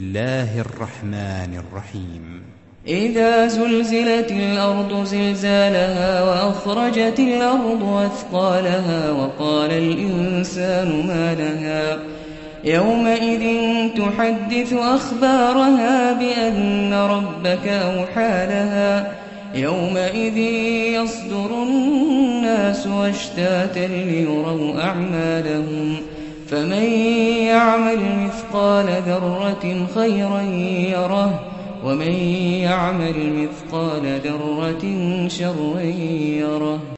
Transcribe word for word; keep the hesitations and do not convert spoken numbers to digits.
الله الرحمن الرحيم إذا زلزلت الأرض زلزالها وأخرجت الأرض أثقالها وقال الإنسان ما لها يومئذ تحدث أخبارها بأن ربك أوحى لها يومئذ يصدر الناس أشتاتا ليروا أعمالهم فمن يعمل مثقال ذرة خيرا يره ومن يعمل مثقال ذرة شرا يره.